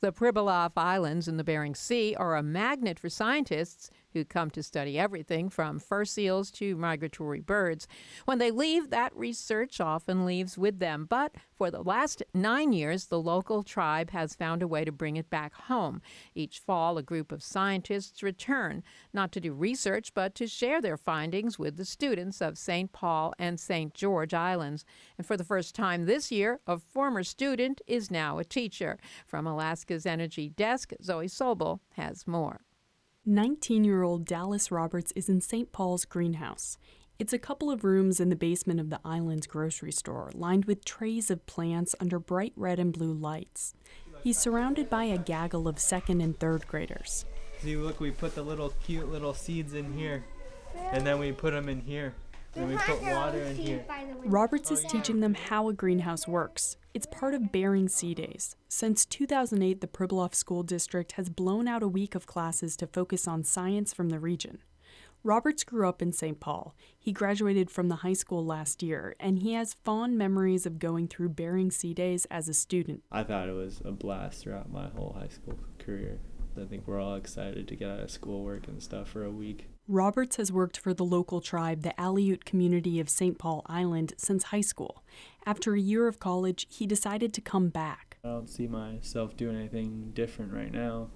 The Pribilof Islands in the Bering Sea are a magnet for scientists who come to study everything from fur seals to migratory birds. When they leave, that research often leaves with them. But for the last 9 years, the local tribe has found a way to bring it back home. Each fall, a group of scientists return, not to do research, but to share their findings with the students of St. Paul and St. George Islands. And for the first time this year, a former student is now a teacher. From Alaska's Energy Desk, Zoe Sobel has more. 19-year-old Dallas Roberts is in St. Paul's greenhouse. It's a couple of rooms in the basement of the island's grocery store, lined with trays of plants under bright red and blue lights. He's surrounded by a gaggle of second and third graders. See, look, we put the cute little seeds in here, and then we put them in here. And we put water in here. Roberts is teaching them how a greenhouse works. It's part of Bering Sea Days. Since 2008, the Pribilof School District has blown out a week of classes to focus on science from the region. Roberts grew up in St. Paul. He graduated from the high school last year, and he has fond memories of going through Bering Sea Days as a student. I thought it was a blast throughout my whole high school career. I think we're all excited to get out of schoolwork and stuff for a week. Roberts has worked for the local tribe, the Aleut community of St. Paul Island, since high school. After a year of college, he decided to come back. I don't see myself doing anything different right now.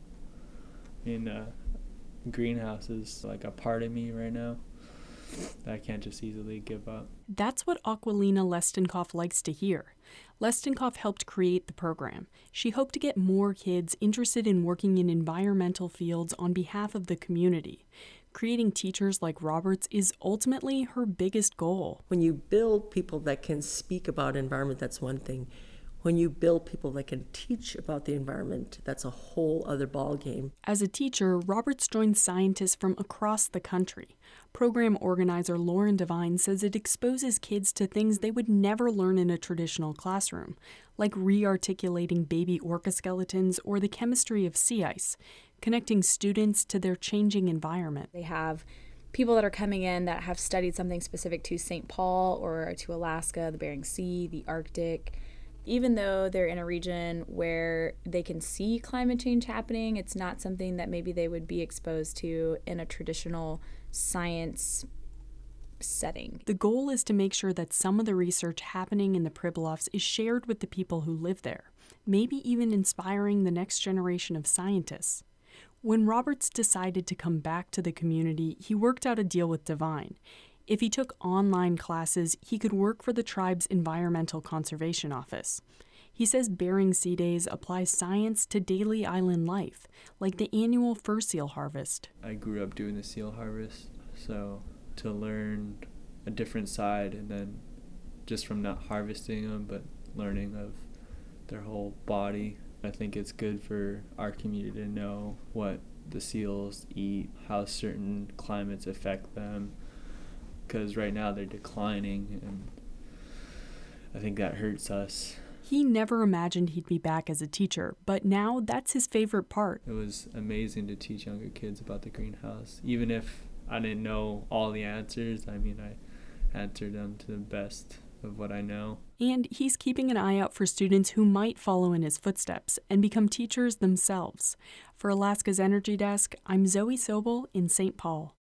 Greenhouse is like a part of me right now that I can't just easily give up. That's what Aquilina Lestenkoff likes to hear. Lestenkoff helped create the program. She hoped to get more kids interested in working in environmental fields on behalf of the community. Creating teachers like Roberts is ultimately her biggest goal. When you build people that can speak about environment, that's one thing. When you build people that can teach about the environment, that's a whole other ballgame. As a teacher, Roberts joined scientists from across the country. Program organizer Lauren Devine says it exposes kids to things they would never learn in a traditional classroom, like re-articulating baby orca skeletons or the chemistry of sea ice, connecting students to their changing environment. They have people that are coming in that have studied something specific to St. Paul or to Alaska, the Bering Sea, the Arctic. Even though they're in a region where they can see climate change happening, it's not something that maybe they would be exposed to in a traditional science setting. The goal is to make sure that some of the research happening in the Pribilofs is shared with the people who live there, maybe even inspiring the next generation of scientists. When Roberts decided to come back to the community, he worked out a deal with Devine. If he took online classes, he could work for the tribe's Environmental Conservation Office. He says Bering Sea Days applies science to daily island life, like the annual fur seal harvest. I grew up doing the seal harvest, so to learn a different side, and then just from not harvesting them, but learning of their whole body, I think it's good for our community to know what the seals eat, how certain climates affect them, because right now they're declining, and I think that hurts us. He never imagined he'd be back as a teacher, but now that's his favorite part. It was amazing to teach younger kids about the greenhouse. Even if I didn't know all the answers, I answered them to the best of what I know. And he's keeping an eye out for students who might follow in his footsteps and become teachers themselves. For Alaska's Energy Desk, I'm Zoe Sobel in St. Paul.